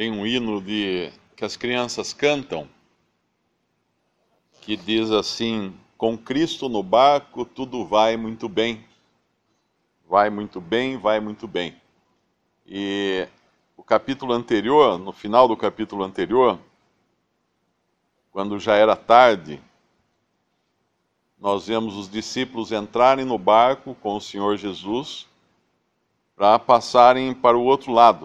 Tem um hino que as crianças cantam, que diz assim: com Cristo no barco tudo vai muito bem. Vai muito bem, vai muito bem. E o capítulo anterior, no final do capítulo anterior, quando já era tarde, nós vemos os discípulos entrarem no barco com o Senhor Jesus para passarem para o outro lado.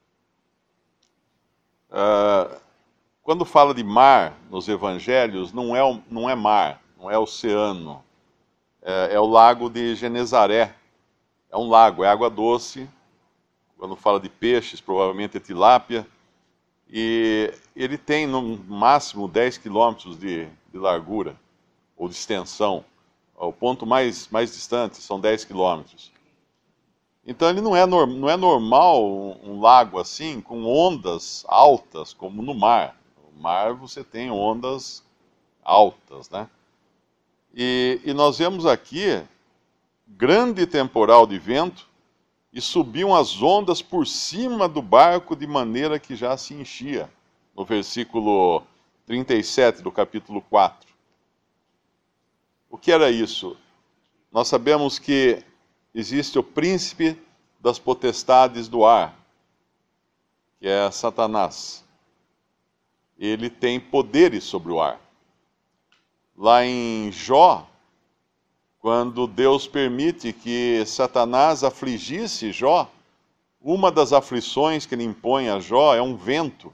Quando fala de mar nos evangelhos, não é mar, não é oceano, é o lago de Genezaré. É um lago, é água doce. Quando fala de peixes, provavelmente é tilápia. E ele tem no máximo 10 quilômetros de largura, ou de extensão. O ponto mais distante são 10 quilômetros. Então ele não é normal um lago assim, com ondas altas, como no mar. No mar você tem ondas altas, né? E nós vemos aqui grande temporal de vento e subiam as ondas por cima do barco de maneira que já se enchia. No versículo 37 do capítulo 4. O que era isso? Nós sabemos que existe o príncipe das potestades do ar, que é Satanás. Ele tem poderes sobre o ar. Lá em Jó, quando Deus permite que Satanás afligisse Jó, uma das aflições que ele impõe a Jó é um vento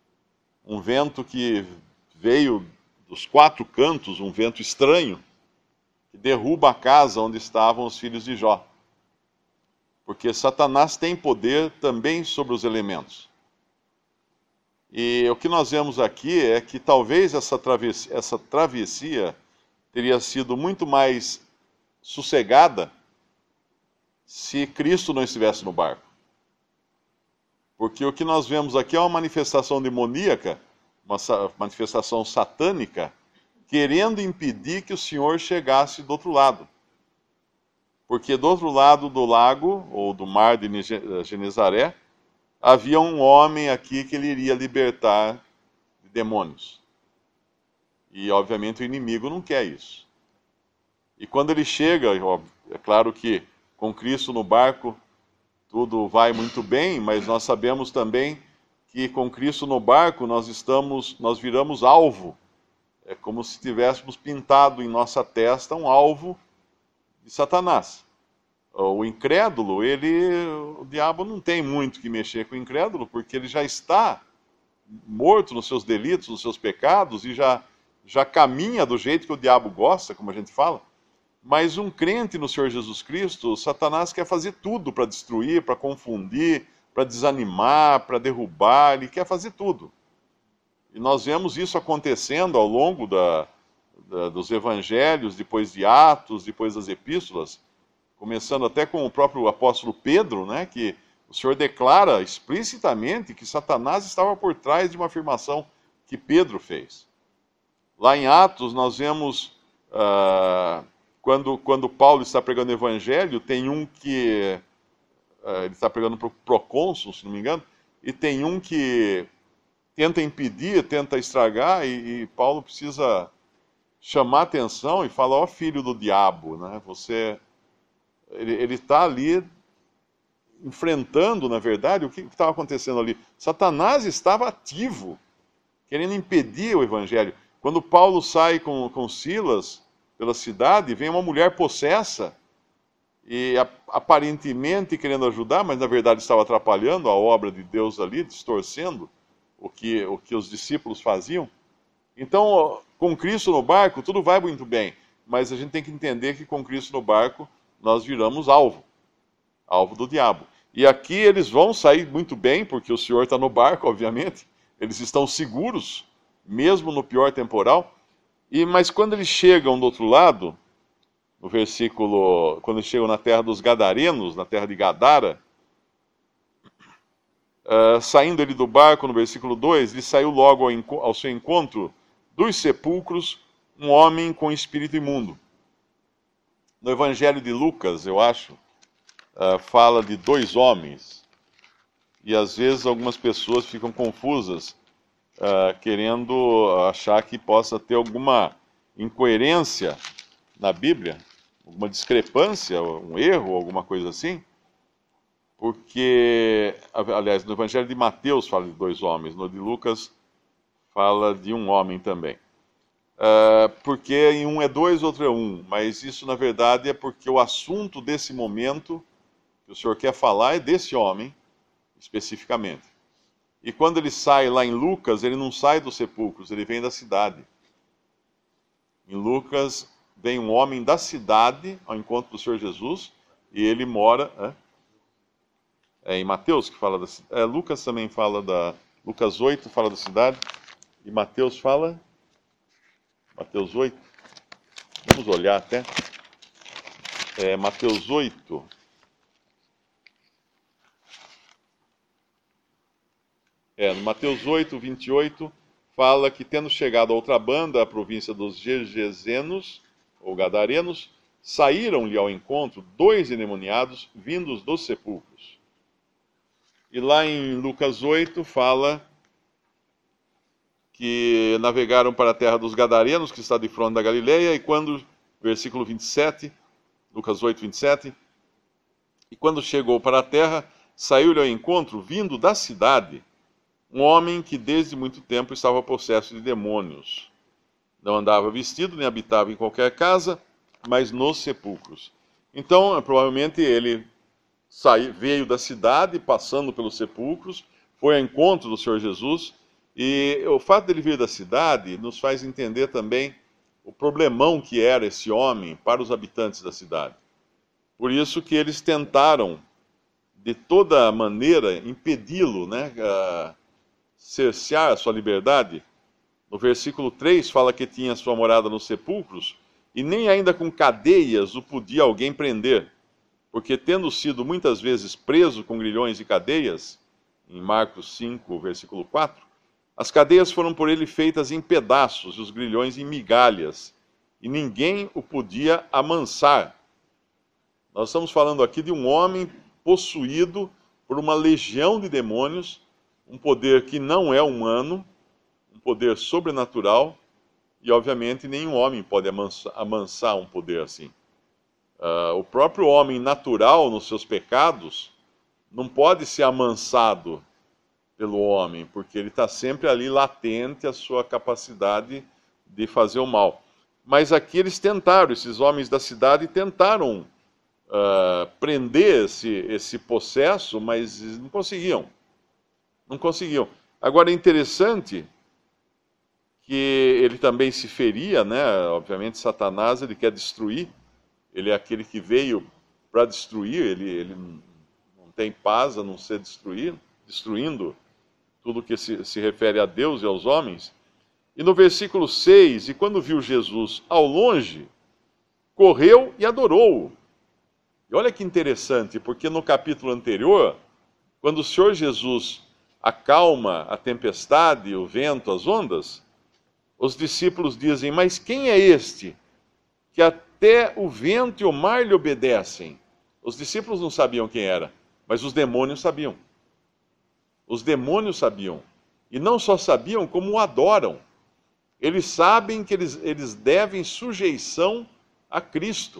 que veio dos quatro cantos, um vento estranho, que derruba a casa onde estavam os filhos de Jó. Porque Satanás tem poder também sobre os elementos. E o que nós vemos aqui é que talvez essa travessia teria sido muito mais sossegada se Cristo não estivesse no barco. Porque o que nós vemos aqui é uma manifestação demoníaca, uma manifestação satânica, querendo impedir que o Senhor chegasse do outro lado. Porque do outro lado do lago, ou do mar de Genezaré, havia um homem aqui que ele iria libertar de demônios. E obviamente o inimigo não quer isso. E quando ele chega, é claro que com Cristo no barco tudo vai muito bem, mas nós sabemos também que com Cristo no barco nós viramos alvo. É como se tivéssemos pintado em nossa testa um alvo de Satanás. O incrédulo, o diabo não tem muito que mexer com o incrédulo, porque ele já está morto nos seus delitos, nos seus pecados, e já caminha do jeito que o diabo gosta, como a gente fala. Mas um crente no Senhor Jesus Cristo, Satanás quer fazer tudo para destruir, para confundir, para desanimar, para derrubar, ele quer fazer tudo. E nós vemos isso acontecendo ao longo dos evangelhos, depois de Atos, depois das epístolas, começando até com o próprio apóstolo Pedro, né, que o Senhor declara explicitamente que Satanás estava por trás de uma afirmação que Pedro fez. Lá em Atos nós vemos... Quando Paulo está pregando o evangelho, tem um que... ele está pregando para o procônsul, se não me engano, e tem um que tenta impedir, tenta estragar, e Paulo precisa chamar atenção e falar: ó filho do diabo, né? Ele está ali enfrentando, na verdade, o que estava acontecendo ali. Satanás estava ativo, querendo impedir o evangelho. Quando Paulo sai com Silas pela cidade, vem uma mulher possessa e aparentemente querendo ajudar, mas na verdade estava atrapalhando a obra de Deus ali, distorcendo o que os discípulos faziam. Então, com Cristo no barco, tudo vai muito bem, mas a gente tem que entender que com Cristo no barco, nós viramos alvo do diabo. E aqui eles vão sair muito bem, porque o Senhor está no barco, obviamente, eles estão seguros, mesmo no pior temporal. Mas quando eles chegam do outro lado, no versículo, quando eles chegam na terra dos Gadarenos, na terra de Gadara, saindo ele do barco, no versículo 2, ele saiu logo ao seu encontro dos sepulcros um homem com espírito imundo. No Evangelho de Lucas, eu acho, fala de dois homens. e às vezes algumas pessoas ficam confusas, querendo achar que possa ter alguma incoerência na Bíblia, alguma discrepância, um erro, alguma coisa assim, porque, aliás, no Evangelho de Mateus fala de 2 homens, no de Lucas fala de um homem também. Porque em um é 2, outro é 1, mas isso na verdade é porque o assunto desse momento que o Senhor quer falar é desse homem, especificamente. E quando ele sai lá em Lucas, ele não sai dos sepulcros, ele vem da cidade. Em Lucas, vem um homem da cidade ao encontro do Senhor Jesus, e ele mora... É em Mateus que fala da cidade. Lucas também fala da... Lucas 8 fala da cidade, e Mateus fala... Mateus 8. Vamos olhar até. Mateus 8... no Mateus 8, 28, fala que tendo chegado a outra banda, a província dos Gergesenos, ou Gadarenos, saíram-lhe ao encontro 2 endemoniados vindos dos sepulcros. E lá em Lucas 8 fala que navegaram para a terra dos Gadarenos, que está de fronte da Galileia, e quando, versículo 27, Lucas 8, 27, e quando chegou para a terra, saiu-lhe ao encontro, vindo da cidade, um homem que desde muito tempo estava possesso de demônios. Não andava vestido, nem habitava em qualquer casa, mas nos sepulcros. Então, provavelmente ele veio da cidade, passando pelos sepulcros, foi ao encontro do Senhor Jesus, e o fato dele vir da cidade nos faz entender também o problemão que era esse homem para os habitantes da cidade. Por isso que eles tentaram, de toda maneira, impedi-lo, cercear a sua liberdade. No versículo 3 fala que tinha sua morada nos sepulcros, e nem ainda com cadeias o podia alguém prender, porque tendo sido muitas vezes preso com grilhões e cadeias, em Marcos 5, versículo 4, as cadeias foram por ele feitas em pedaços, e os grilhões em migalhas, e ninguém o podia amansar. Nós estamos falando aqui de um homem possuído por uma legião de demônios, um poder que não é humano, um poder sobrenatural, e obviamente nenhum homem pode amansar um poder assim. O próprio homem natural, nos seus pecados, não pode ser amansado pelo homem, porque ele está sempre ali latente a sua capacidade de fazer o mal. Mas aqui eles tentaram, esses homens da cidade tentaram prender esse possesso, mas não conseguiam. Não conseguiam. Agora é interessante que ele também se feria, Obviamente Satanás, ele quer destruir, ele é aquele que veio para destruir, ele não tem paz a não ser destruindo tudo que se refere a Deus e aos homens. E no versículo 6, e quando viu Jesus ao longe, correu e adorou-o. E olha que interessante, porque no capítulo anterior, quando o Senhor Jesus acalma a tempestade, o vento, as ondas, os discípulos dizem: mas quem é este que até o vento e o mar lhe obedecem? Os discípulos não sabiam quem era, mas os demônios sabiam. Os demônios sabiam. E não só sabiam, como o adoram. Eles sabem que eles devem sujeição a Cristo.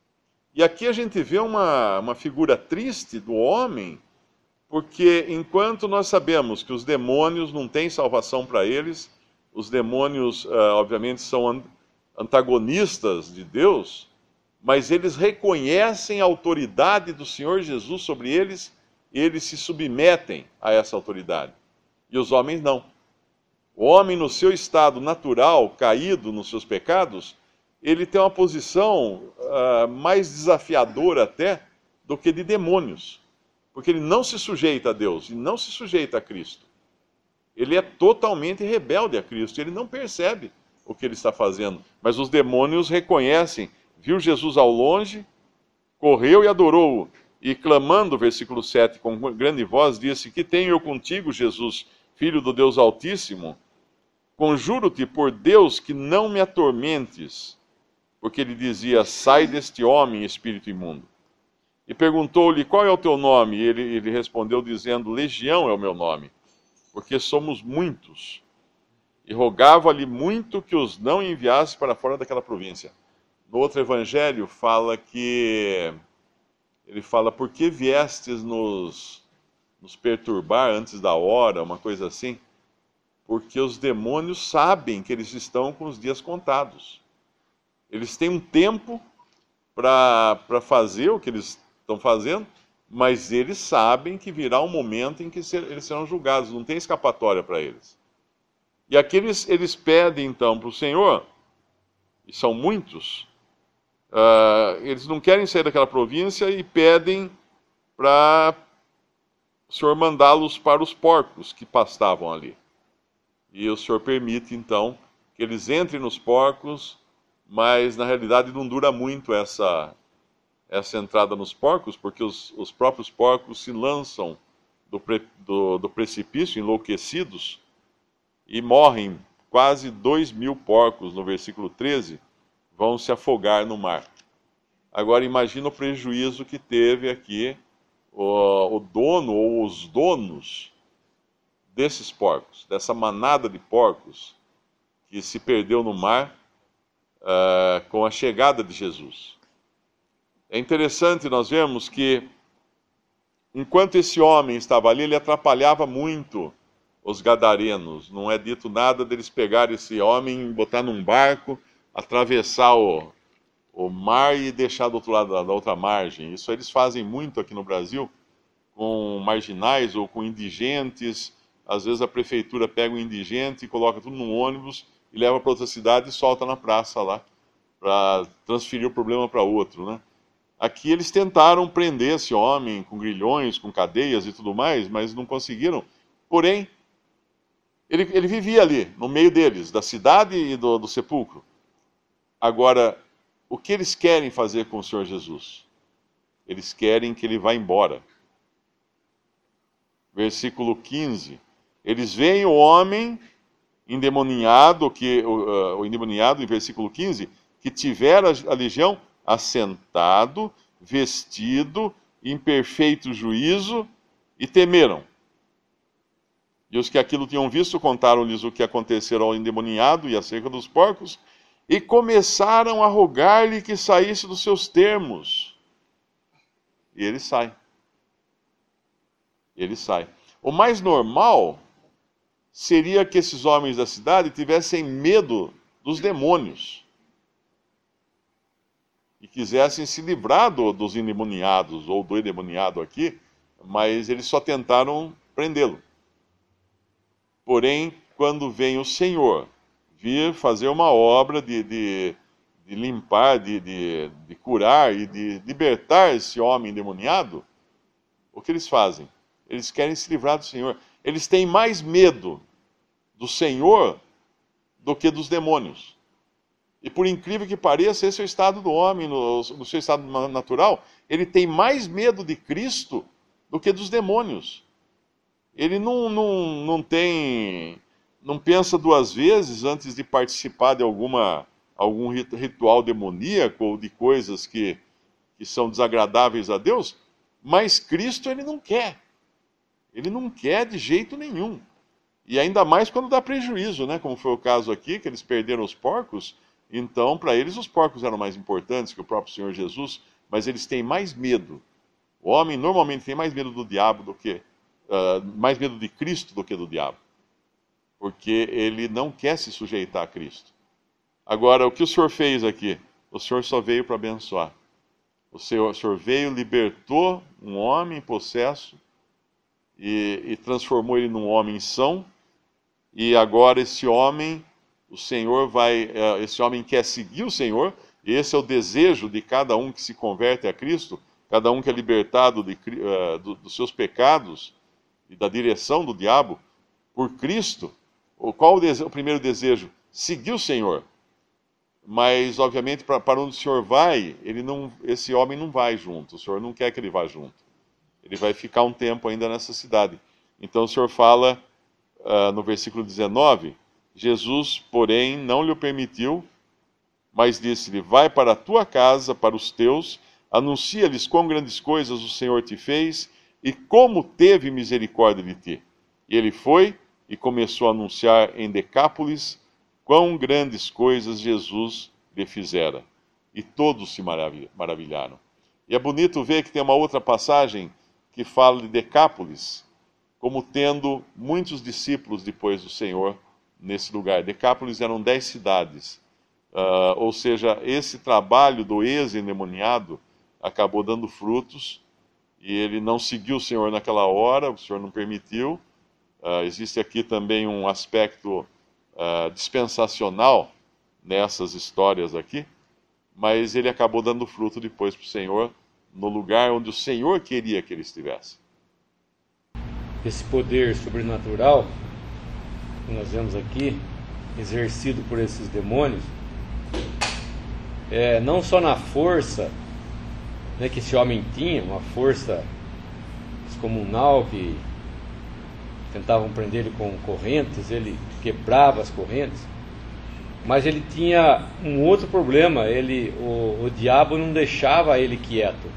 E aqui a gente vê uma figura triste do homem, porque enquanto nós sabemos que os demônios não têm salvação para eles, os demônios, obviamente, são antagonistas de Deus, mas eles reconhecem a autoridade do Senhor Jesus sobre eles, e eles se submetem a essa autoridade. E os homens não. O homem, no seu estado natural, caído nos seus pecados, ele tem uma posição mais desafiadora até do que de demônios. Porque ele não se sujeita a Deus e não se sujeita a Cristo. Ele é totalmente rebelde a Cristo, ele não percebe o que ele está fazendo. Mas os demônios reconhecem, viu Jesus ao longe, correu e adorou-o. E clamando, versículo 7, com grande voz, disse: que tenho eu contigo, Jesus, Filho do Deus Altíssimo? Conjuro-te por Deus que não me atormentes. Porque ele dizia: sai deste homem, espírito imundo. e perguntou-lhe: qual é o teu nome? E ele respondeu dizendo: Legião é o meu nome, porque somos muitos. E rogava-lhe muito que os não enviasse para fora daquela província. No outro evangelho ele fala: por que viestes nos perturbar antes da hora, uma coisa assim? Porque os demônios sabem que eles estão com os dias contados. Eles têm um tempo para fazer o que eles estão fazendo, mas eles sabem que virá um momento em que eles serão julgados, não tem escapatória para eles. E aqui eles pedem então para o Senhor, e são muitos, eles não querem sair daquela província e pedem para o Senhor mandá-los para os porcos que pastavam ali. E o Senhor permite então que eles entrem nos porcos, mas na realidade não dura muito essa entrada nos porcos, porque os próprios porcos se lançam do precipício enlouquecidos e morrem. Quase 2.000 porcos, no versículo 13, vão se afogar no mar. Agora imagina o prejuízo que teve aqui o dono ou os donos desses porcos, dessa manada de porcos que se perdeu no mar com a chegada de Jesus. É interessante nós vemos que, enquanto esse homem estava ali, ele atrapalhava muito os gadarenos. Não é dito nada deles pegarem esse homem, botar num barco, atravessar o mar e deixar do outro lado da outra margem. Isso eles fazem muito aqui no Brasil, com marginais ou com indigentes. Às vezes a prefeitura pega um indigente e coloca tudo num ônibus e leva para outra cidade e solta na praça lá, para transferir o problema para outro, né? Aqui eles tentaram prender esse homem com grilhões, com cadeias e tudo mais, mas não conseguiram. Porém, ele vivia ali, no meio deles, da cidade e do sepulcro. Agora, o que eles querem fazer com o Senhor Jesus? Eles querem que ele vá embora. Versículo 15. Eles veem o homem endemoniado, o endemoniado, em versículo 15, que tivera a legião, assentado, vestido, em perfeito juízo, e temeram. E os que aquilo tinham visto contaram-lhes o que acontecera ao endemoniado e acerca dos porcos, e começaram a rogar-lhe que saísse dos seus termos. E ele sai. Ele sai. O mais normal seria que esses homens da cidade tivessem medo dos demônios e quisessem se livrar dos endemoniados, ou do endemoniado aqui, mas eles só tentaram prendê-lo. Porém, quando vem o Senhor vir fazer uma obra de limpar, de curar e de libertar esse homem endemoniado, o que eles fazem? Eles querem se livrar do Senhor. Eles têm mais medo do Senhor do que dos demônios. E por incrível que pareça, esse é o estado do homem, no seu estado natural. Ele tem mais medo de Cristo do que dos demônios. Ele não pensa duas vezes antes de participar de algum ritual demoníaco ou de coisas que são desagradáveis a Deus, mas Cristo ele não quer. Ele não quer de jeito nenhum. E ainda mais quando dá prejuízo, né? Como foi o caso aqui, que eles perderam os porcos. Então, para eles, os porcos eram mais importantes que o próprio Senhor Jesus, mas eles têm mais medo. O homem normalmente tem mais medo do diabo do que... mais medo de Cristo do que do diabo. Porque ele não quer se sujeitar a Cristo. Agora, o que o Senhor fez aqui? O Senhor só veio para abençoar. O Senhor veio, libertou um homem possesso e transformou ele num homem são. E agora esse homem, esse homem quer seguir o Senhor, e esse é o desejo de cada um que se converte a Cristo, cada um que é libertado dos seus pecados e da direção do diabo por Cristo. Qual o primeiro desejo? Seguir o Senhor. Mas, obviamente, para onde o Senhor vai, esse homem não vai junto. O Senhor não quer que ele vá junto. Ele vai ficar um tempo ainda nessa cidade. Então o Senhor fala no versículo 19, Jesus, porém, não lhe permitiu, mas disse-lhe: vai para a tua casa, para os teus, Anuncia-lhes quão grandes coisas o Senhor te fez e como teve misericórdia de ti. E ele foi e começou a anunciar em Decápolis quão grandes coisas Jesus lhe fizera. E todos se maravilharam. E é bonito ver que tem uma outra passagem que fala de Decápolis como tendo muitos discípulos depois do Senhor nesse lugar. Decápolis eram 10 cidades. Ou seja, esse trabalho do ex-endemoniado acabou dando frutos, e ele não seguiu o Senhor naquela hora, o Senhor não permitiu. Existe aqui também um aspecto dispensacional nessas histórias aqui, mas ele acabou dando fruto depois para o Senhor, no lugar onde o Senhor queria que ele estivesse. Esse poder sobrenatural que nós vemos aqui, exercido por esses demônios, não só na força, né, que esse homem tinha, uma força descomunal, que tentavam prender ele com correntes, ele quebrava as correntes, mas ele tinha um outro problema. O diabo não deixava ele quieto.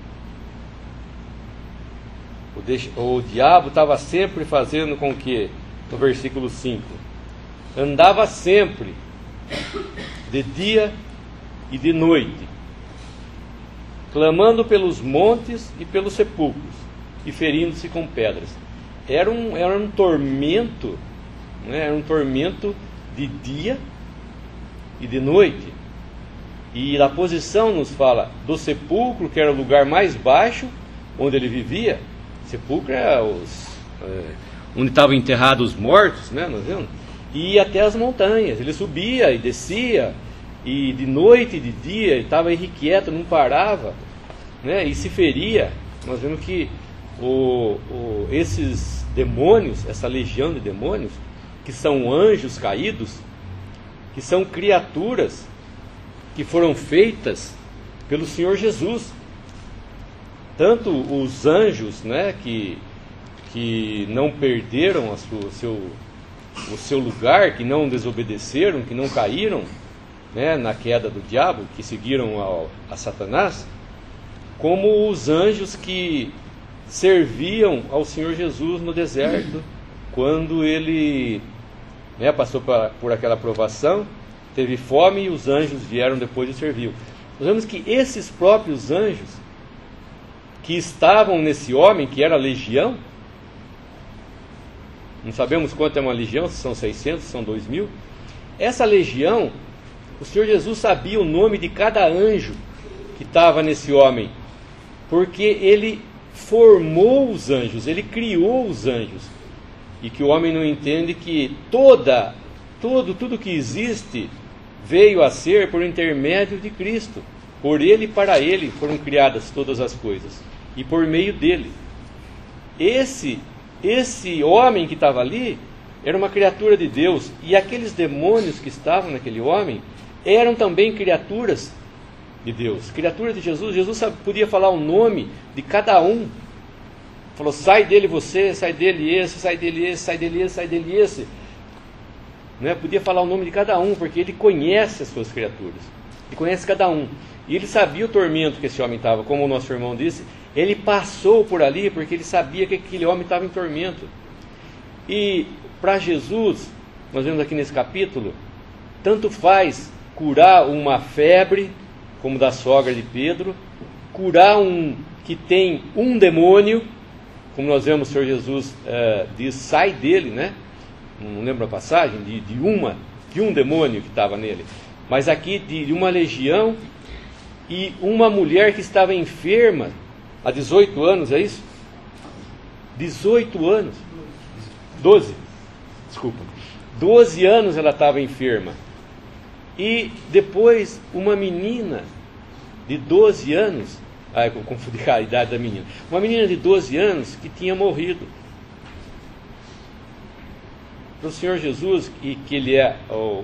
O diabo estava sempre fazendo com que, no versículo 5, andava sempre, de dia e de noite, clamando pelos montes e pelos sepulcros, e ferindo-se com pedras. Era um tormento, né? Era um tormento de dia e de noite. E a posição nos fala do sepulcro, que era o lugar mais baixo onde ele vivia. Sepulcro é onde estavam enterrados os mortos, né? Nós vemos? E até as montanhas. Ele subia e descia, e de noite e de dia ele estava irrequieto, não parava, né? E se feria. Nós vemos que esses demônios, essa legião de demônios, que são anjos caídos, que são criaturas que foram feitas pelo Senhor Jesus. Tanto os anjos, né, que não perderam o seu lugar, que não desobedeceram, que não caíram, né, na queda do diabo, que seguiram a Satanás, como os anjos que serviam ao Senhor Jesus no deserto, quando ele, né, passou por aquela provação, teve fome, e os anjos vieram depois e serviu. Nós vemos que esses próprios anjos que estavam nesse homem, que era a legião, não sabemos quanto é uma legião, se são 600, se são 2.000, essa legião, o Senhor Jesus sabia o nome de cada anjo que estava nesse homem, porque ele formou os anjos, ele criou os anjos, e que o homem não entende que tudo que existe veio a ser por intermédio de Cristo. Por ele e para ele foram criadas todas as coisas, e por meio dele. Esse homem que estava ali era uma criatura de Deus, e aqueles demônios que estavam naquele homem eram também criaturas de Deus, criaturas de Jesus. Jesus podia falar o nome de cada um. Falou: sai dele você, sai dele esse, sai dele esse, sai dele esse, sai dele esse. Né? Podia falar o nome de cada um, porque ele conhece as suas criaturas, ele conhece cada um. E ele sabia o tormento que esse homem estava, como o nosso irmão disse. Ele passou por ali porque ele sabia que aquele homem estava em tormento. E para Jesus, nós vemos aqui nesse capítulo, tanto faz curar uma febre, como da sogra de Pedro, curar um que tem um demônio, como nós vemos o Senhor Jesus diz: sai dele, né? Não lembro a passagem, de um demônio que estava nele, mas aqui de uma legião, e uma mulher que estava enferma há 18 anos, é isso? 18 anos? 12 anos ela estava enferma. E depois uma menina de 12 anos, eu confundi a idade da menina, uma menina de 12 anos que tinha morrido. Para o Senhor Jesus, que ele é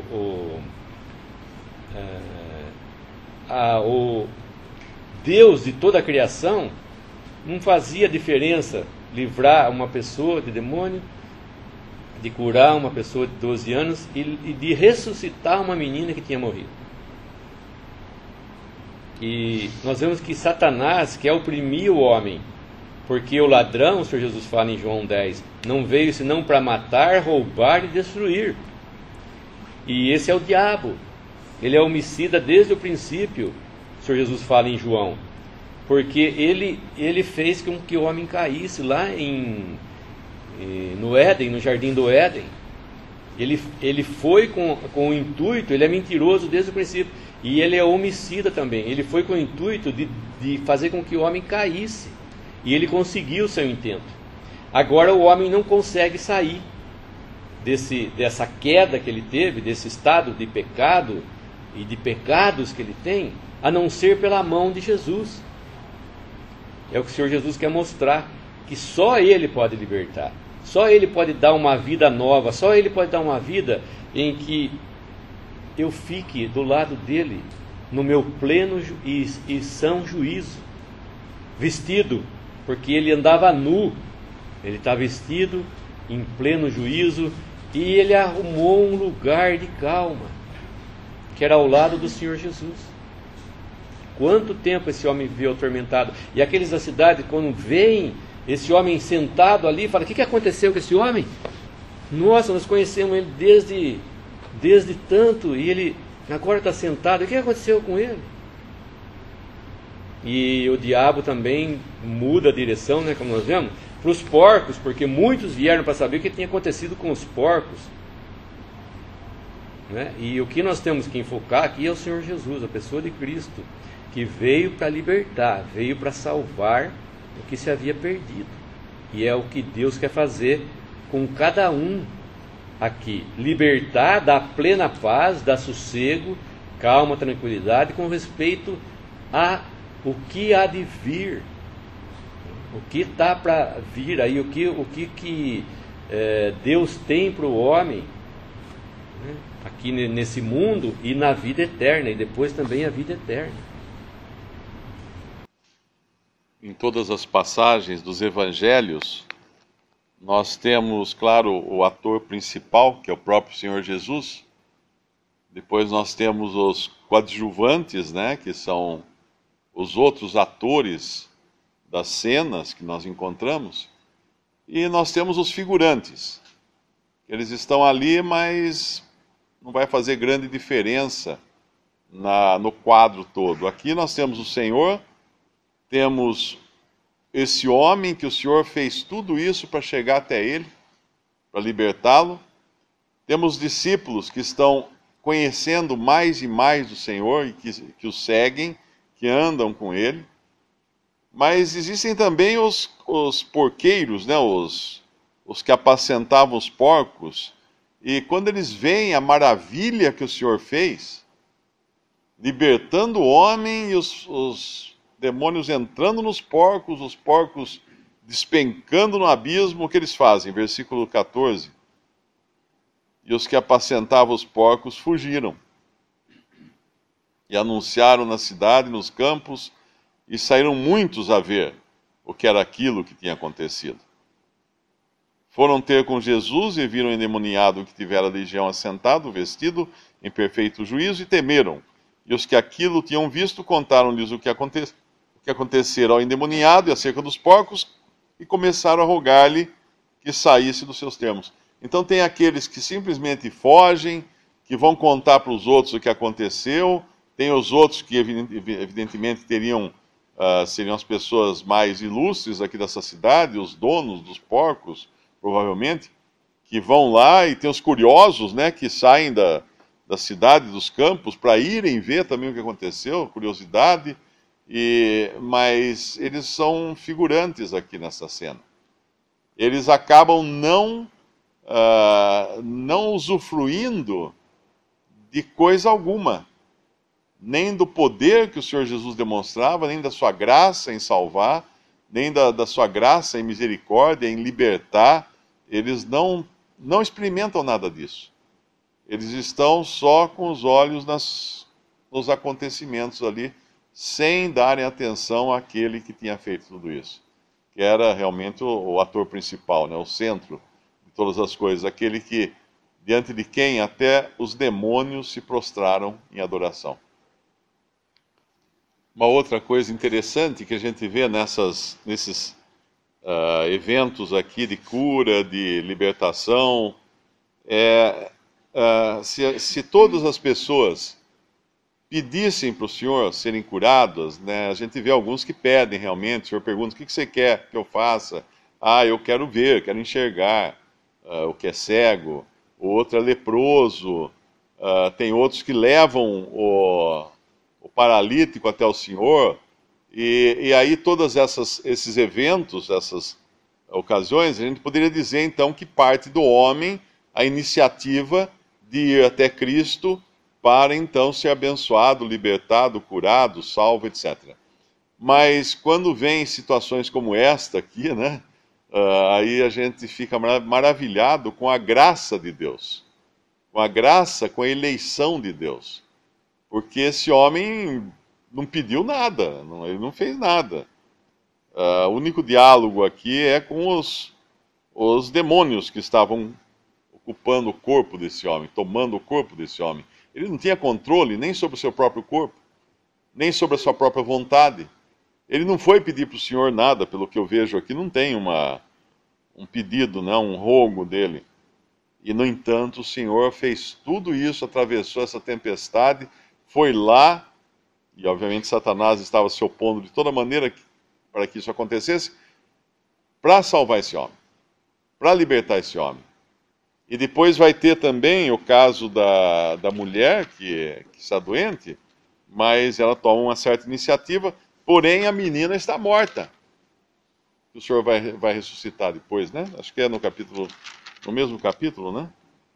o Deus de toda a criação, não fazia diferença livrar uma pessoa de demônio, de curar uma pessoa de 12 anos e de ressuscitar uma menina que tinha morrido. E nós vemos que Satanás quer oprimir o homem, porque o ladrão, o Senhor Jesus fala em João 10, não veio senão para matar, roubar e destruir. E esse é o diabo. Ele é homicida desde o princípio, o Senhor Jesus fala em João, porque ele fez com que o homem caísse lá no Éden, no jardim do Éden. Ele foi com o intuito, ele é mentiroso desde o princípio, e ele é homicida também. Ele foi com o intuito de fazer com que o homem caísse, e ele conseguiu o seu intento. Agora o homem não consegue sair dessa queda que ele teve, desse estado de pecado e de pecados que ele tem, a não ser pela mão de Jesus. É o que o Senhor Jesus quer mostrar, que só Ele pode libertar, só Ele pode dar uma vida nova, só Ele pode dar uma vida em que eu fique do lado dele, no meu pleno e são juízo, vestido, porque ele andava nu, ele está vestido em pleno juízo, e ele arrumou um lugar de calma, que era ao lado do Senhor Jesus. Quanto tempo esse homem viveu atormentado, e aqueles da cidade, quando veem esse homem sentado ali, falam: o que aconteceu com esse homem? Nossa, nós conhecemos ele desde tanto, e ele agora está sentado, o que aconteceu com ele? E o diabo também muda a direção, né, como nós vemos, para os porcos, porque muitos vieram para saber o que tinha acontecido com os porcos, né? E o que nós temos que enfocar aqui é o Senhor Jesus, a pessoa de Cristo, que veio para libertar, veio para salvar o que se havia perdido, e é o que Deus quer fazer com cada um aqui, libertar, dar plena paz, dar sossego, calma, tranquilidade, com respeito a o que há de vir, o que está para vir aí, o que Deus tem para o homem, né, aqui nesse mundo e na vida eterna, e depois também a vida eterna. Em todas as passagens dos evangelhos, nós temos, claro, o ator principal, que é o próprio Senhor Jesus. Depois nós temos os coadjuvantes, né, que são os outros atores das cenas que nós encontramos. E nós temos os figurantes. Eles estão ali, mas não vai fazer grande diferença no quadro todo. Aqui nós temos o Senhor, temos esse homem que o Senhor fez tudo isso para chegar até ele, para libertá-lo. Temos discípulos que estão conhecendo mais e mais do Senhor e que o seguem, que andam com ele. Mas existem também os porqueiros, né? os que apacentavam os porcos. E quando eles veem a maravilha que o Senhor fez, libertando o homem e os demônios entrando nos porcos, os porcos despencando no abismo, o que eles fazem? Versículo 14. E os que apacentavam os porcos fugiram, e anunciaram na cidade, nos campos, e saíram muitos a ver o que era aquilo que tinha acontecido. Foram ter com Jesus e viram o endemoniado que tivera a legião assentado, vestido em perfeito juízo, e temeram. E os que aquilo tinham visto contaram-lhes o que acontecera ao endemoniado e acerca dos porcos, e começaram a rogar-lhe que saísse dos seus termos. Então tem aqueles que simplesmente fogem, que vão contar para os outros o que aconteceu. Tem os outros que evidentemente seriam as pessoas mais ilustres aqui dessa cidade, os donos dos porcos, provavelmente, que vão lá, e tem os curiosos, né, que saem da cidade, dos campos, para irem ver também o que aconteceu, curiosidade, mas eles são figurantes aqui nessa cena. Eles acabam não usufruindo de coisa alguma, nem do poder que o Senhor Jesus demonstrava, nem da sua graça em salvar, nem da sua graça em misericórdia, em libertar. Eles não experimentam nada disso. Eles estão só com os olhos nos acontecimentos ali, sem darem atenção àquele que tinha feito tudo isso, que era realmente o ator principal, né, o centro de todas as coisas, aquele que, diante de quem até os demônios se prostraram em adoração. Uma outra coisa interessante que a gente vê nesses eventos aqui de cura, de libertação, se todas as pessoas pedissem para o Senhor serem curadas, né? A gente vê alguns que pedem realmente, o Senhor pergunta, o que você quer que eu faça? Ah, eu quero ver, quero enxergar, o que é cego, o outro é leproso, tem outros que levam o paralítico até o Senhor, e aí todos esses eventos, essas ocasiões, a gente poderia dizer então que parte do homem a iniciativa de ir até Cristo para então ser abençoado, libertado, curado, salvo, etc. Mas quando vem situações como esta aqui, né, aí a gente fica maravilhado com a graça de Deus, com a graça, com a eleição de Deus, porque esse homem não pediu nada, ele não fez nada. O único diálogo aqui é com os demônios que estavam ocupando o corpo desse homem, tomando o corpo desse homem. Ele não tinha controle nem sobre o seu próprio corpo, nem sobre a sua própria vontade. Ele não foi pedir para o Senhor nada, pelo que eu vejo aqui, não tem um pedido, né, um rogo dele. E, no entanto, o Senhor fez tudo isso, atravessou essa tempestade, foi lá, e obviamente Satanás estava se opondo de toda maneira para que isso acontecesse, para salvar esse homem, para libertar esse homem. E depois vai ter também o caso da mulher que está doente, mas ela toma uma certa iniciativa, porém a menina está morta. O Senhor vai ressuscitar depois, né? Acho que é no mesmo capítulo, né?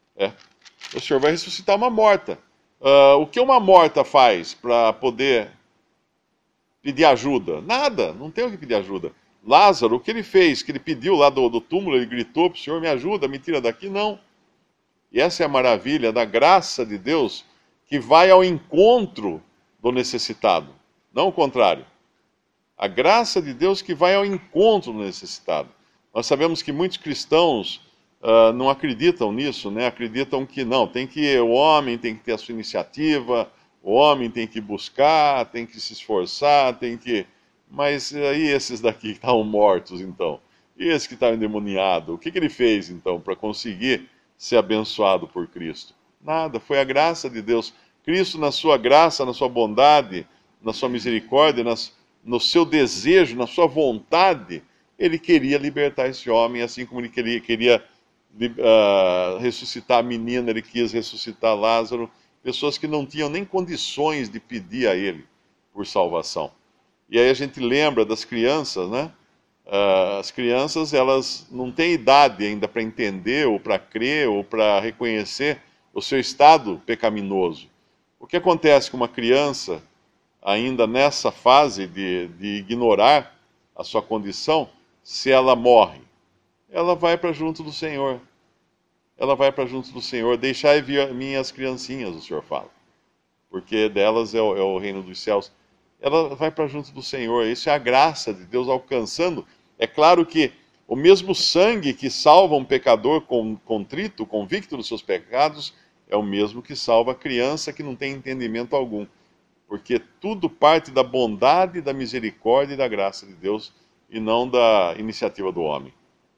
O Senhor vai ressuscitar uma morta. O que uma morta faz para poder pedir ajuda? Nada, não tem o que pedir ajuda. Lázaro, o que ele fez? Que ele pediu lá do túmulo, ele gritou para o Senhor, me ajuda, me tira daqui? Não. E essa é a maravilha da graça de Deus, que vai ao encontro do necessitado, não o contrário. A graça de Deus que vai ao encontro do necessitado. Nós sabemos que muitos cristãos não acreditam nisso, né? Acreditam que não, o homem tem que ter a sua iniciativa, o homem tem que buscar, tem que se esforçar, Mas aí esses daqui que estavam mortos, então, e esse que estava endemoniado, o que ele fez, então, para conseguir ser abençoado por Cristo? Nada, foi a graça de Deus. Cristo, na sua graça, na sua bondade, na sua misericórdia, no seu desejo, na sua vontade, ele queria libertar esse homem, assim como ele queria ressuscitar a menina, ele quis ressuscitar Lázaro, pessoas que não tinham nem condições de pedir a ele por salvação. E aí a gente lembra das crianças, né? As crianças, elas não têm idade ainda para entender, ou para crer, ou para reconhecer o seu estado pecaminoso. O que acontece com uma criança, ainda nessa fase de ignorar a sua condição, se ela morre? Ela vai para junto do Senhor. Ela vai para junto do Senhor. Deixai vir minhas criancinhas, o Senhor fala. Porque delas é o reino dos céus. Ela vai para junto do Senhor. Isso é a graça de Deus alcançando. É claro que o mesmo sangue que salva um pecador contrito, convicto dos seus pecados, é o mesmo que salva a criança que não tem entendimento algum. Porque tudo parte da bondade, da misericórdia e da graça de Deus, e não da iniciativa do homem.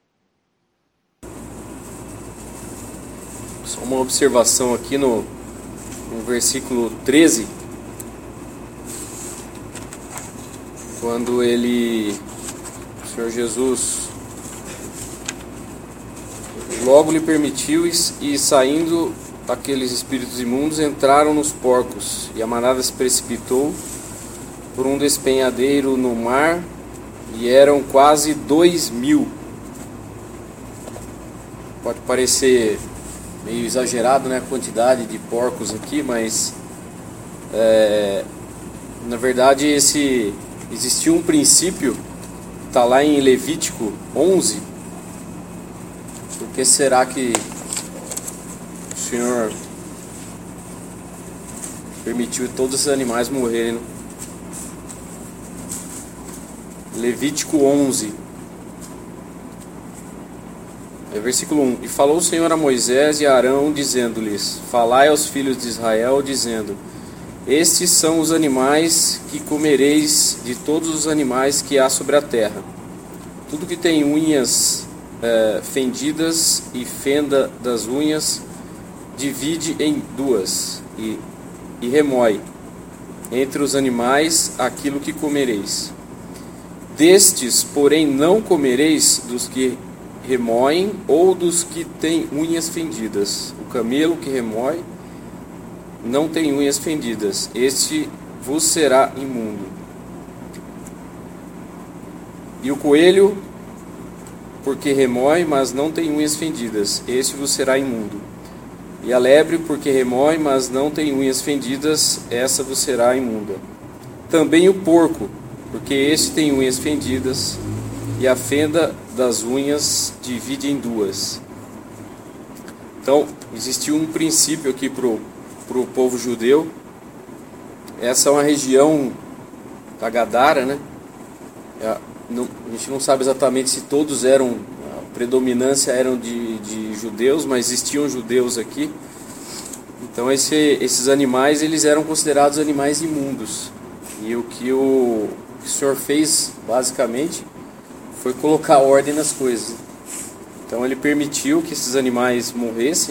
Só uma observação aqui no versículo 13, quando o Senhor Jesus logo lhe permitiu, e saindo aqueles espíritos imundos entraram nos porcos, e a manada se precipitou por um despenhadeiro no mar, e eram quase 2.000. Pode parecer meio exagerado, né, a quantidade de porcos aqui, mas na verdade existiu um princípio, está lá em Levítico 11. Por que será que o Senhor permitiu todos esses animais morrerem, né? Levítico 11, versículo 1. E falou o Senhor a Moisés e a Arão, dizendo-lhes: Falai aos filhos de Israel, dizendo: Estes são os animais que comereis de todos os animais que há sobre a terra. Tudo que tem unhas fendidas e fenda das unhas, divide em duas e remói entre os animais aquilo que comereis. Destes, porém, não comereis dos que remoem ou dos que têm unhas fendidas. O camelo que remói não tem unhas fendidas, este vos será imundo. E o coelho, porque remói, mas não tem unhas fendidas, este vos será imundo. E a lebre, porque remói, mas não tem unhas fendidas, essa vos será imunda. Também o porco, porque este tem unhas fendidas, e a fenda das unhas divide em duas. Então, existiu um princípio aqui para o povo judeu. Essa é uma região da Gadara, né? A gente não sabe exatamente se todos eram, a predominância eram de judeus, mas existiam judeus aqui. Então esses animais, eles eram considerados animais imundos. E o que o Senhor fez, basicamente, foi colocar ordem nas coisas. Então ele permitiu que esses animais morressem,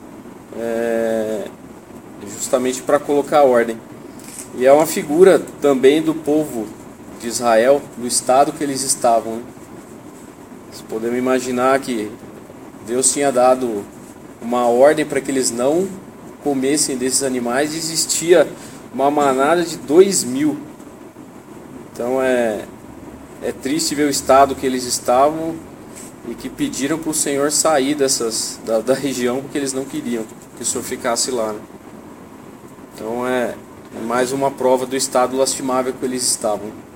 justamente para colocar ordem. E é uma figura também do povo de Israel, do estado que eles estavam, né? Vocês podem imaginar que Deus tinha dado uma ordem para que eles não comessem desses animais, e existia uma manada de 2.000. Então é triste ver o estado que eles estavam, e que pediram para o Senhor sair da região, porque eles não queriam que o Senhor ficasse lá, né? Então é mais uma prova do estado lastimável que eles estavam.